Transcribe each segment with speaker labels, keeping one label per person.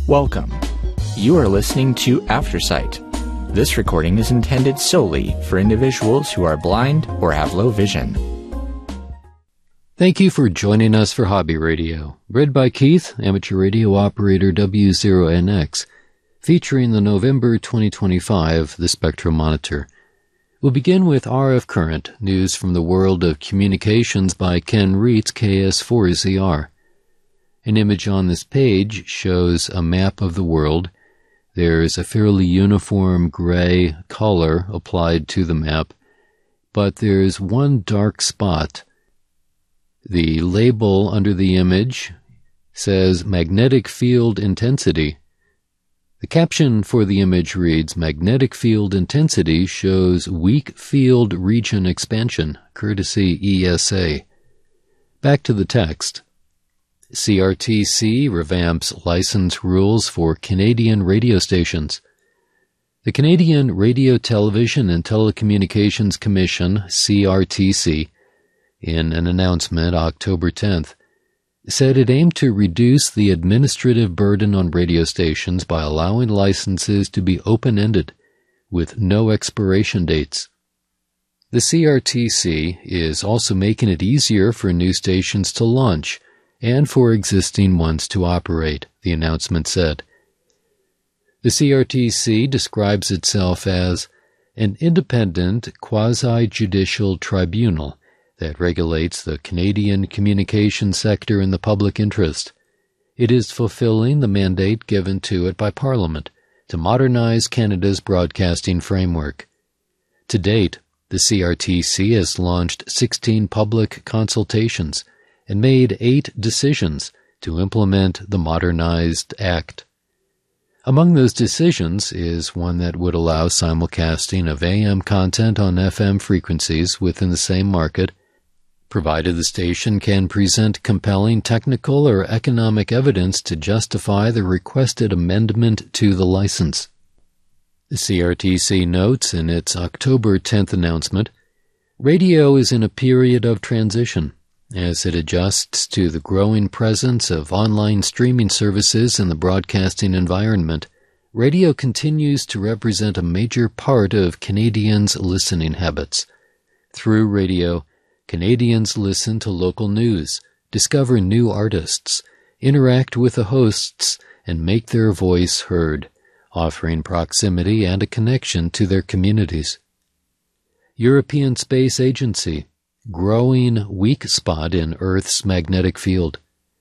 Speaker 1: Welcome. You are listening to Aftersight. This recording is intended solely for individuals who are blind or have low vision.
Speaker 2: Thank you for joining us for Hobby Radio, read by Keith, amateur radio operator W0NX, featuring the November 2025 The Spectrum Monitor. We'll begin with RF Current, news from the world of communications by Ken Reitz, KS4ZR. An image on this page shows a map of the world. There's a fairly uniform gray color applied to the map, but there's one dark spot. The label under the image says magnetic field intensity. The caption for the image reads, "Magnetic field intensity shows weak field region expansion, courtesy ESA." Back to the text. CRTC revamps license rules for Canadian radio stations. The Canadian Radio, Television and Telecommunications Commission, CRTC, in an announcement October 10th, said it aimed to reduce the administrative burden on radio stations by allowing licenses to be open-ended, with no expiration dates. The CRTC is also making it easier for new stations to launch and for existing ones to operate, the announcement said. The CRTC describes itself as an independent quasi-judicial tribunal that regulates the Canadian communication sector in the public interest. It is fulfilling the mandate given to it by Parliament to modernize Canada's broadcasting framework. To date, the CRTC has launched 16 public consultations and made 8 decisions to implement the modernized Act. Among those decisions is one that would allow simulcasting of AM content on FM frequencies within the same market, provided the station can present compelling technical or economic evidence to justify the requested amendment to the license. The CRTC notes in its October 10th announcement, radio is in a period of transition as it adjusts to the growing presence of online streaming services in the broadcasting environment. Radio continues to represent a major part of Canadians' listening habits. Through radio, Canadians listen to local news, discover new artists, interact with the hosts, and make their voice heard, offering proximity and a connection to their communities. European Space Agency, growing weak spot in Earth's magnetic field.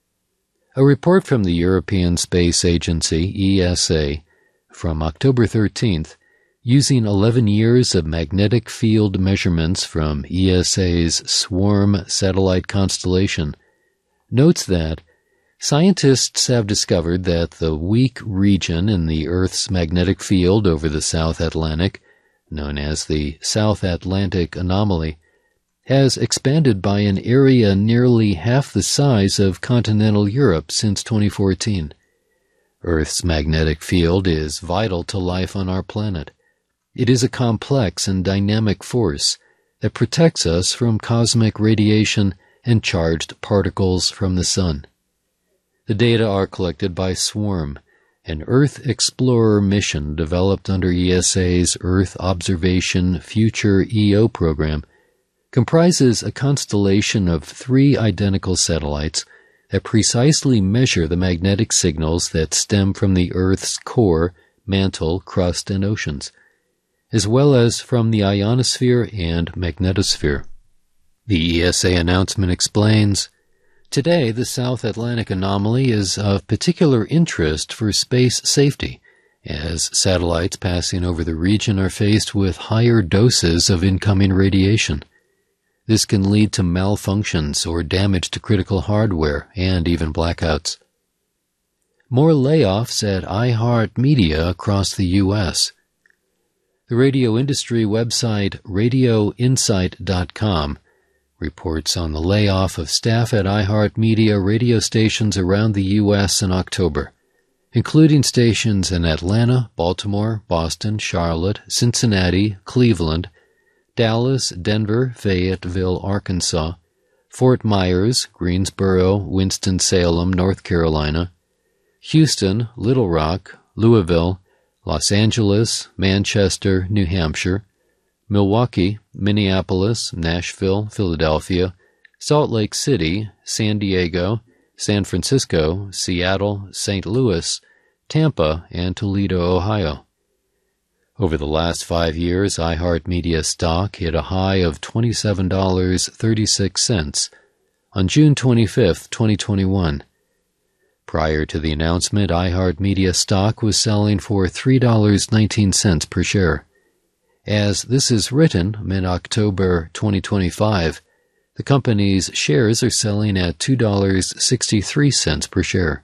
Speaker 2: A report from the European Space Agency, ESA, from October 13th, using 11 years of magnetic field measurements from ESA's SWARM satellite constellation, notes that scientists have discovered that the weak region in the Earth's magnetic field over the South Atlantic, known as the South Atlantic Anomaly, has expanded by an area nearly half the size of continental Europe since 2014. Earth's magnetic field is vital to life on our planet. It is a complex and dynamic force that protects us from cosmic radiation and charged particles from the sun. The data are collected by SWARM, an Earth Explorer mission developed under ESA's Earth Observation Future EO program, comprises a constellation of 3 identical satellites that precisely measure the magnetic signals that stem from the Earth's core, mantle, crust, and oceans, as well as from the ionosphere and magnetosphere. The ESA announcement explains, "Today, the South Atlantic Anomaly is of particular interest for space safety, as satellites passing over the region are faced with higher doses of incoming radiation. This can lead to malfunctions or damage to critical hardware and even blackouts." More layoffs at iHeartMedia across the U.S. The radio industry website radioinsight.com reports on the layoff of staff at iHeartMedia radio stations around the U.S. in October, including stations in Atlanta, Baltimore, Boston, Charlotte, Cincinnati, Cleveland, Dallas, Denver, Fayetteville, Arkansas, Fort Myers, Greensboro, Winston-Salem, North Carolina, Houston, Little Rock, Louisville, Los Angeles, Manchester, New Hampshire, Milwaukee, Minneapolis, Nashville, Philadelphia, Salt Lake City, San Diego, San Francisco, Seattle, St. Louis, Tampa, and Toledo, Ohio. Over the last 5 years, iHeartMedia stock hit a high of $27.36 on June 25, 2021. Prior to the announcement, iHeartMedia stock was selling for $3.19 per share. As this is written, mid-October 2025, the company's shares are selling at $2.63 per share.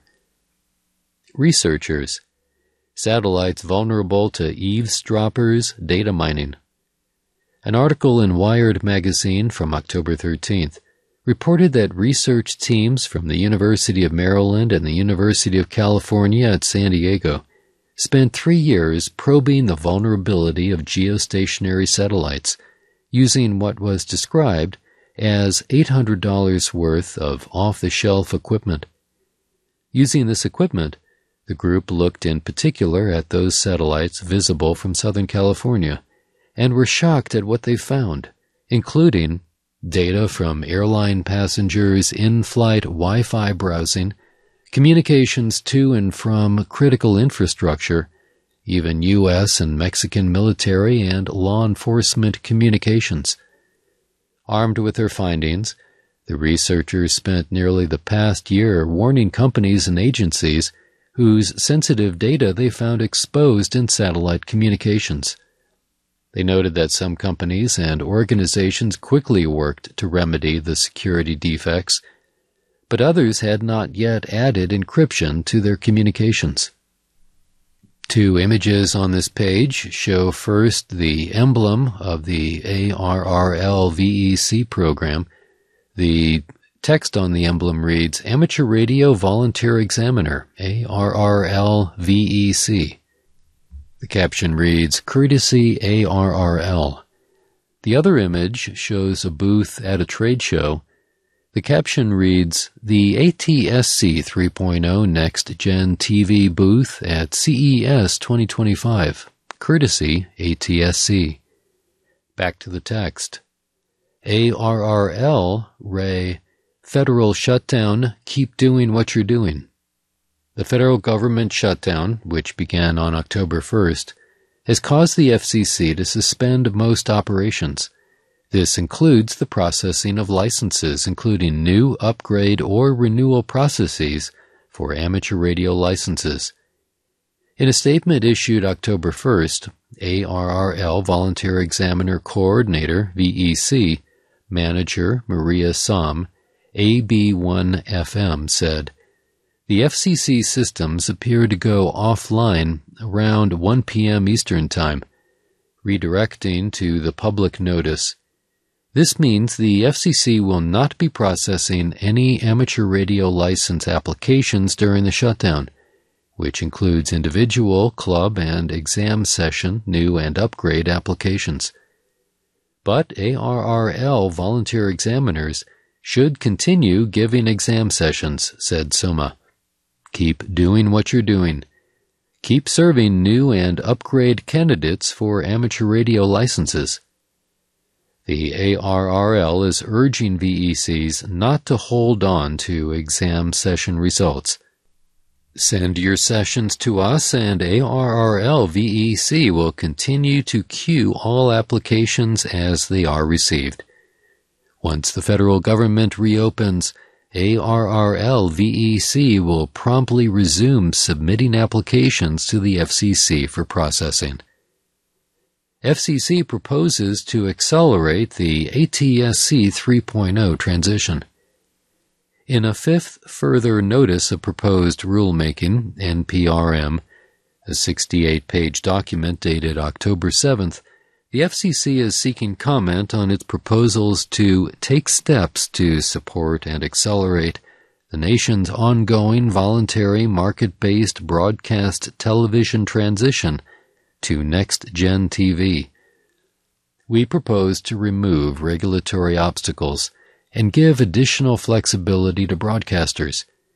Speaker 2: Researchers: Satellites vulnerable to eavesdroppers, data mining. An article in Wired magazine from October 13th reported that research teams from the University of Maryland and the University of California at San Diego spent 3 years probing the vulnerability of geostationary satellites using what was described as $800 worth of off-the-shelf equipment. Using this equipment, the group looked in particular at those satellites visible from Southern California and were shocked at what they found, including data from airline passengers' in-flight Wi-Fi browsing, communications to and from critical infrastructure, even U.S. and Mexican military and law enforcement communications. Armed with their findings, the researchers spent nearly the past year warning companies and agencies whose sensitive data they found exposed in satellite communications. They noted that some companies and organizations quickly worked to remedy the security defects, but others had not yet added encryption to their communications. 2 images on this page show first the emblem of the ARRL VEC program. The text on the emblem reads, Amateur Radio Volunteer Examiner, ARRL VEC. The caption reads, Courtesy ARRL. The other image shows a booth at a trade show. The caption reads, The ATSC 3.0 Next Gen TV booth at CES 2025. Courtesy ATSC. Back to the text. ARRL, Ray, Federal shutdown, keep doing what you're doing. The federal government shutdown, which began on October 1st, has caused the FCC to suspend most operations. This includes the processing of licenses, including new, upgrade, or renewal processes for amateur radio licenses. In a statement issued October 1st, ARRL Volunteer Examiner Coordinator, VEC, Manager Maria Som, AB1FM, said, The FCC systems appear to go offline around 1 p.m. Eastern Time, redirecting to the public notice. This means the FCC will not be processing any amateur radio license applications during the shutdown, which includes individual, club, and exam session, new and upgrade applications. But ARRL volunteer examiners should continue giving exam sessions, said Soma. Keep doing what you're doing. Keep serving new and upgrade candidates for amateur radio licenses. The ARRL is urging VECs not to hold on to exam session results. Send your sessions to us and ARRL VEC will continue to queue all applications as they are received. Once the federal government reopens, ARRL VEC will promptly resume submitting applications to the FCC for processing. FCC proposes to accelerate the ATSC 3.0 transition. In a fifth further notice of proposed rulemaking, NPRM, a 68-page document dated October 7th, the FCC is seeking comment on its proposals to take steps to support and accelerate the nation's ongoing voluntary market-based broadcast television transition to next-gen TV. We propose to remove regulatory obstacles and give additional flexibility to broadcasters.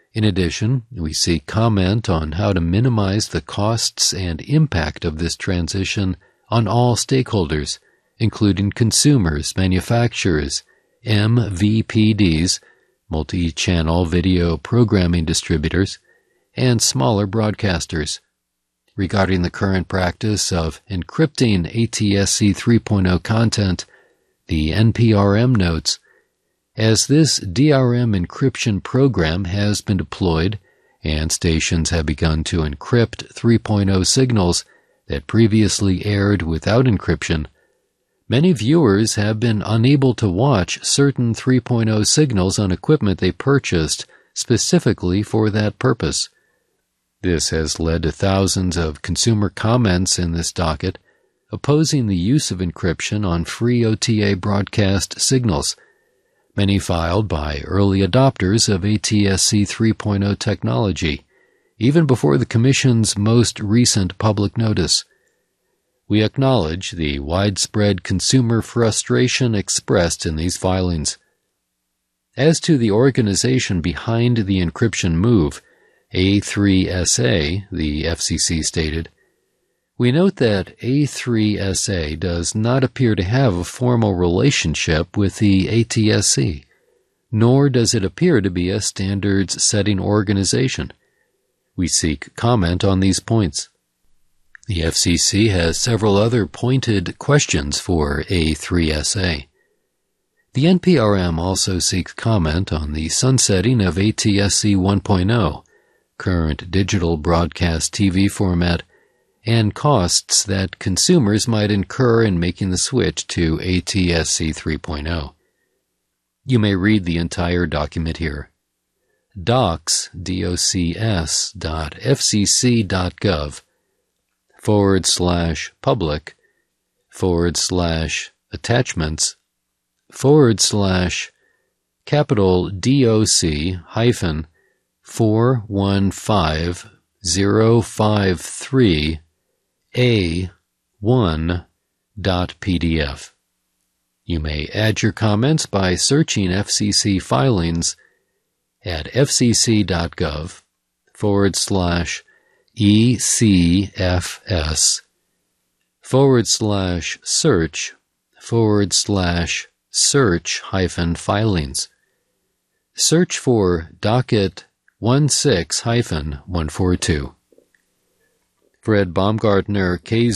Speaker 2: In addition, we seek comment on how to minimize the costs and impact of this transition on all stakeholders, including consumers, manufacturers, MVPDs, multi-channel video programming distributors, and smaller broadcasters. Regarding the current practice of encrypting ATSC 3.0 content, the NPRM notes, as this DRM encryption program has been deployed and stations have begun to encrypt 3.0 signals that previously aired without encryption, many viewers have been unable to watch certain 3.0 signals on equipment they purchased specifically for that purpose. This has led to thousands of consumer comments in this docket opposing the use of encryption on free OTA broadcast signals, many filed by early adopters of ATSC 3.0 technology, even before the Commission's most recent public notice. We acknowledge the widespread consumer frustration expressed in these filings. As to the organization behind the encryption move, A3SA, the FCC stated, we note that A3SA does not appear to have a formal relationship with the ATSC, nor does it appear to be a standards-setting organization. We seek comment on these points. The FCC has several other pointed questions for A3SA. The NPRM also seeks comment on the sunsetting of ATSC 1.0, current digital broadcast TV format, and costs that consumers might incur in making the switch to ATSC 3.0. You may read the entire document here. docs.fcc.gov/public/415/053A1.pdf. You may add your comments by searching FCC filings at fcc.gov/ECFS/search/filings. Search for docket 16-142. Fred Baumgartner,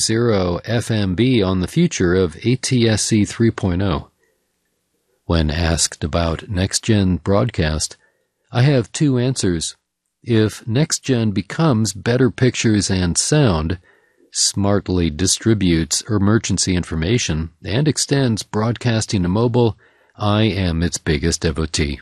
Speaker 2: K0FMB, on the future of ATSC 3.0. When asked about NextGen broadcast, I have two answers. If NextGen becomes better pictures and sound, smartly distributes emergency information, and extends broadcasting to mobile, I am its biggest devotee.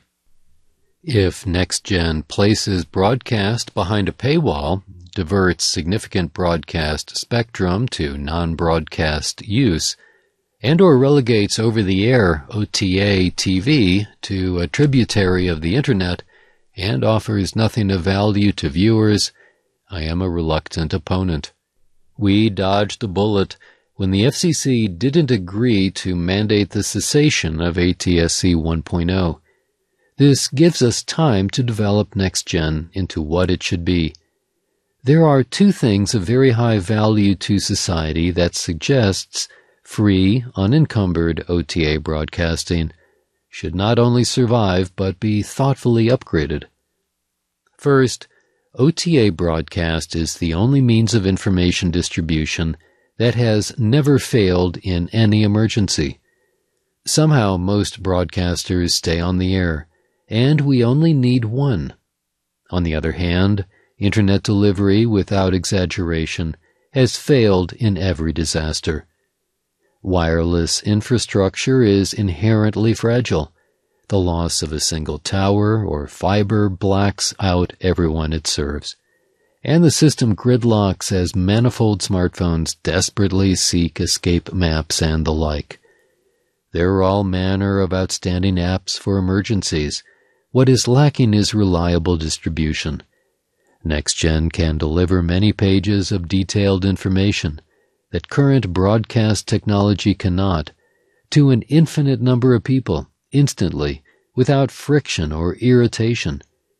Speaker 2: If NextGen places broadcast behind a paywall, diverts significant broadcast spectrum to non-broadcast use, and/or relegates over-the-air OTA TV to a tributary of the Internet, and offers nothing of value to viewers, I am a reluctant opponent. We dodged a bullet when the FCC didn't agree to mandate the cessation of ATSC 1.0. This gives us time to develop NextGen into what it should be. There are two things of very high value to society that suggests free, unencumbered OTA broadcasting should not only survive but be thoughtfully upgraded. First, OTA broadcast is the only means of information distribution that has never failed in any emergency. Somehow most broadcasters stay on the air, and we only need one. On the other hand, Internet delivery, without exaggeration, has failed in every disaster. Wireless infrastructure is inherently fragile. The loss of a single tower or fiber blacks out everyone it serves. And the system gridlocks as manifold smartphones desperately seek escape maps and the like. There are all manner of outstanding apps for emergencies. What is lacking is reliable distribution. NextGen can deliver many pages of detailed information that current broadcast technology cannot, to an infinite number of people, instantly, without friction or irritation.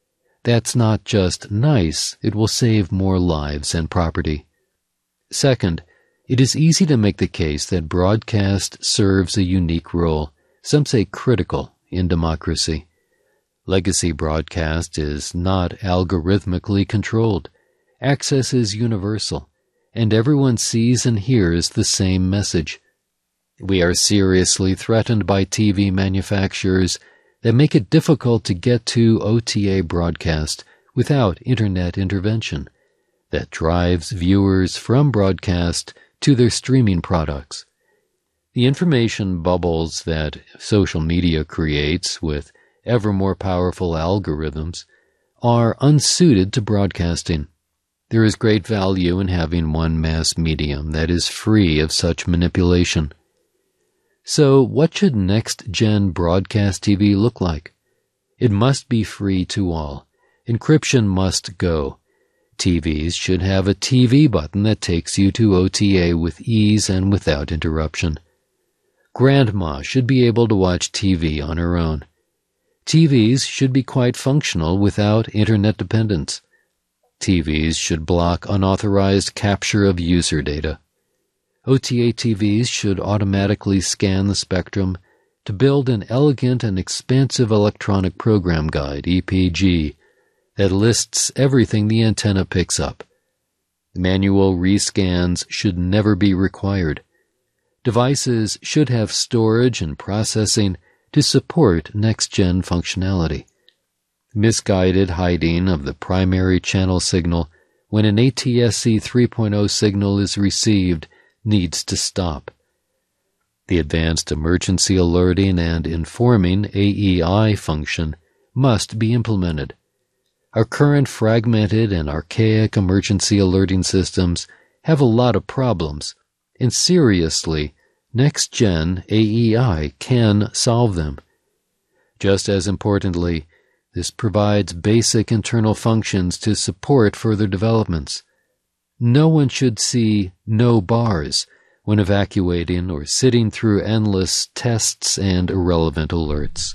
Speaker 2: That's not just nice, it will save more lives and property. Second, it is easy to make the case that broadcast serves a unique role, some say critical, in democracy. Legacy broadcast is not algorithmically controlled. Access is universal, and everyone sees and hears the same message. We are seriously threatened by TV manufacturers that make it difficult to get to OTA broadcast without internet intervention, that drives viewers from broadcast to their streaming products. The information bubbles that social media creates with ever more powerful algorithms are unsuited to broadcasting. There is great value in having one mass medium that is free of such manipulation. So what should next-gen broadcast TV look like? It must be free to all. Encryption must go. TVs should have a TV button that takes you to OTA with ease and without interruption. Grandma should be able to watch TV on her own. TVs should be quite functional without internet dependence. TVs should block unauthorized capture of user data. OTA TVs should automatically scan the spectrum to build an elegant and expansive electronic program guide, EPG, that lists everything the antenna picks up. Manual rescans should never be required. Devices should have storage and processing to support next-gen functionality. Misguided hiding of the primary channel signal when an ATSC 3.0 signal is received needs to stop. The advanced emergency alerting and informing AEI function must be implemented. Our current fragmented and archaic emergency alerting systems have a lot of problems, and seriously, next-gen AEI can solve them. Just as importantly, this provides basic internal functions to support further developments. No one should see no bars when evacuating or sitting through endless tests and irrelevant alerts.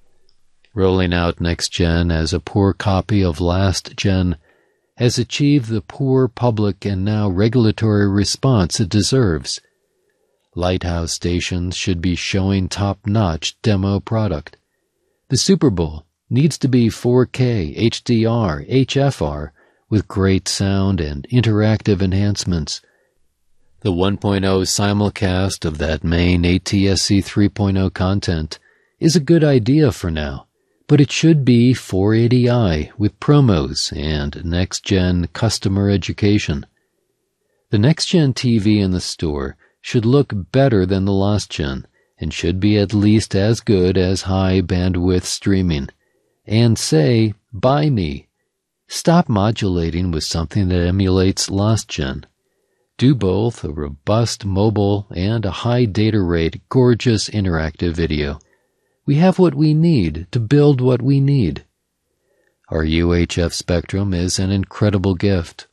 Speaker 2: Rolling out next-gen as a poor copy of last-gen has achieved the poor public and now regulatory response it deserves. Lighthouse stations should be showing top-notch demo product. The Super Bowl needs to be 4K, HDR, HFR, with great sound and interactive enhancements. The 1.0 simulcast of that main ATSC 3.0 content is a good idea for now, but it should be 480i with promos and next-gen customer education. The next-gen TV in the store should look better than the last-gen and should be at least as good as high-bandwidth streaming. And say, buy me. Stop modulating with something that emulates last-gen. Do both a robust mobile and a high data rate, gorgeous interactive video. We have what we need to build what we need. Our UHF spectrum is an incredible gift.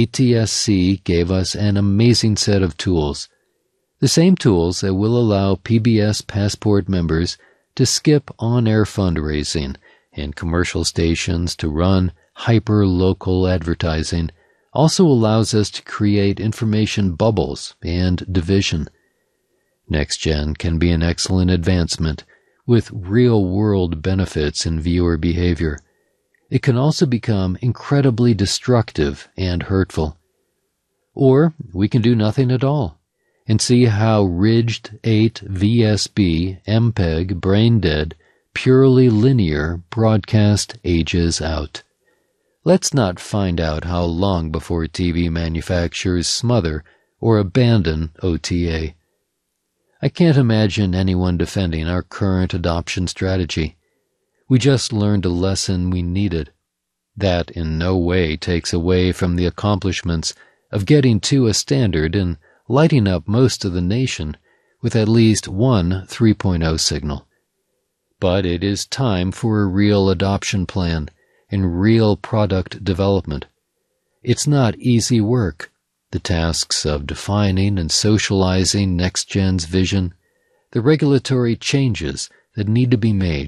Speaker 2: ATSC gave us an amazing set of tools. The same tools that will allow PBS Passport members to skip on-air fundraising and commercial stations to run hyper-local advertising also allows us to create information bubbles and division. Next-gen can be an excellent advancement with real-world benefits in viewer behavior. It can also become incredibly destructive and hurtful. Or we can do nothing at all and see how ridged 8 VSB, MPEG, brain-dead, purely linear broadcast ages out. Let's not find out how long before TV manufacturers smother or abandon OTA. I can't imagine anyone defending our current adoption strategy. We just learned a lesson we needed. That in no way takes away from the accomplishments of getting to a standard and lighting up most of the nation with at least one 3.0 signal. But it is time for a real adoption plan and real product development. It's not easy work. The tasks of defining and socializing next-gen's vision, the regulatory changes that need to be made,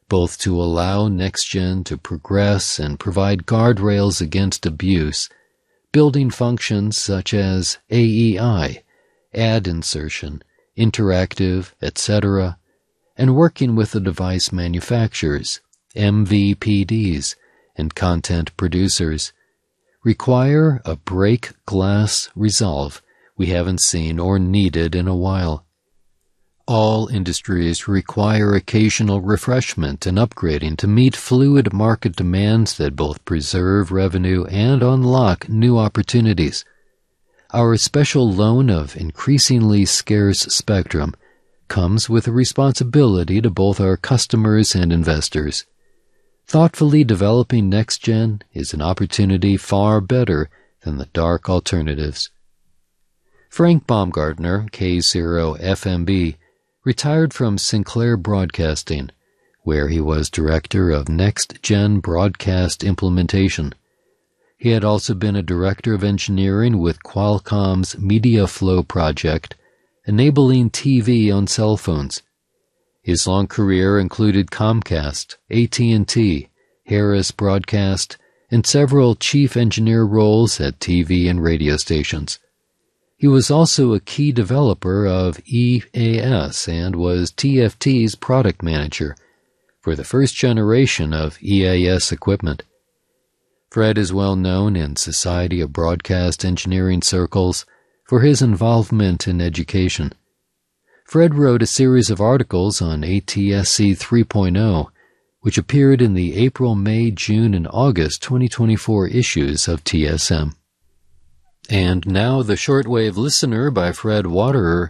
Speaker 2: both to allow NextGen to progress and provide guardrails against abuse, building functions such as AEI, ad insertion, interactive, etc., and working with the device manufacturers, MVPDs, and content producers, require a break glass resolve we haven't seen or needed in a while. All industries require occasional refreshment and upgrading to meet fluid market demands that both preserve revenue and unlock new opportunities. Our special loan of increasingly scarce spectrum comes with a responsibility to both our customers and investors. Thoughtfully developing NextGen is an opportunity far better than the dark alternatives. Frank Baumgartner, K0FMB, retired from Sinclair Broadcasting, where he was director of NextGen Broadcast Implementation. He had also been a director of engineering with Qualcomm's MediaFlow project, enabling TV on cell phones. His long career included Comcast, AT&T, Harris Broadcast, and several chief engineer roles at TV and radio stations. He was also a key developer of EAS and was TFT's product manager for the first generation of EAS equipment. Fred is well known in Society of Broadcast Engineering circles for his involvement in education. Fred wrote a series of articles on ATSC 3.0, which appeared in the April, May, June, and August 2024 issues of TSM. And now the Shortwave Listener by Fred Waterer,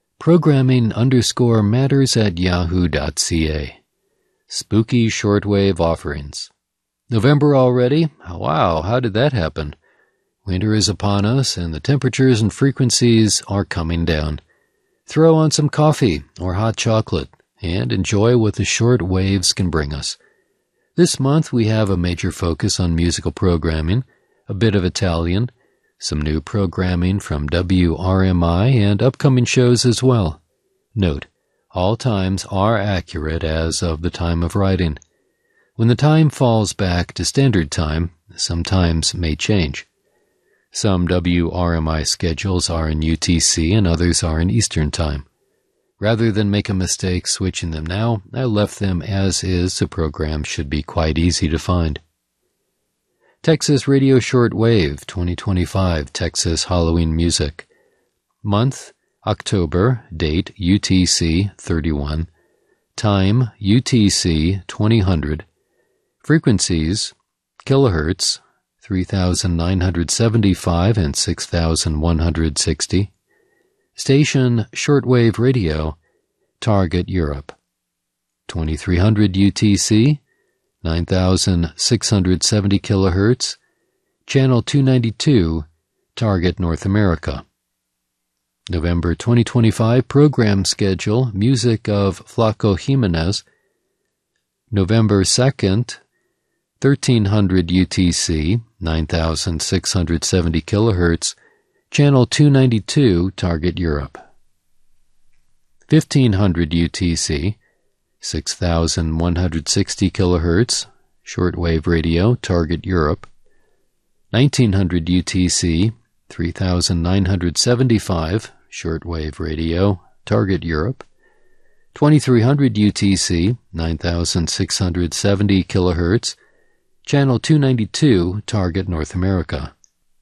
Speaker 2: programming_matters@yahoo.ca. Spooky shortwave offerings. November already? Wow, how did that happen? Winter is upon us, and the temperatures and frequencies are coming down. Throw on some coffee or hot chocolate, and enjoy what the short waves can bring us. This month we have a major focus on musical programming, a bit of Italian, some new programming from WRMI, and upcoming shows as well. Note, all times are accurate as of the time of writing. When the time falls back to standard time, some times may change. Some WRMI schedules are in UTC and others are in Eastern Time. Rather than make a mistake switching them now, I left them as is so programs should be quite easy to find. Texas Radio Shortwave 2025 Texas Halloween Music. Month, October, date UTC 31, time UTC 2000, frequencies, kilohertz, 3,975 and 6,160. Station Shortwave Radio, Target Europe. 2300 UTC, 9,670 kilohertz. Channel 292, Target North America. November 2025 program schedule, music of Flaco Jimenez. November 2nd, 1300 UTC, 9,670 kilohertz, channel 292, Target Europe. 1500 UTC, 6,160 kilohertz, shortwave radio, Target Europe. 1900 UTC, 3,975, shortwave radio, Target Europe. 2300 UTC, 9,670 kilohertz, channel 292, Target North America.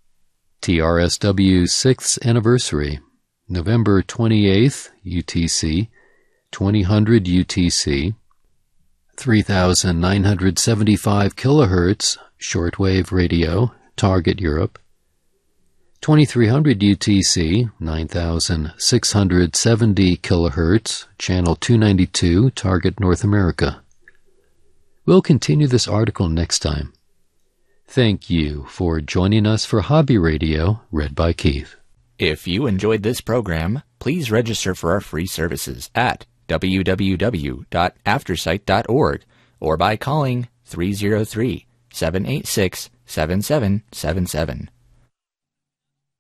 Speaker 2: TRSW 6th Anniversary, November 28th, UTC, 2000 UTC, 3,975 kilohertz, shortwave radio, Target Europe. 2300 UTC, 9,670 kilohertz, channel 292, Target North America. We'll continue this article next time. Thank you for joining us for Hobby Radio, read by Keith.
Speaker 1: If you enjoyed this program, please register for our free services at www.aftersight.org or by calling 303-786-7777.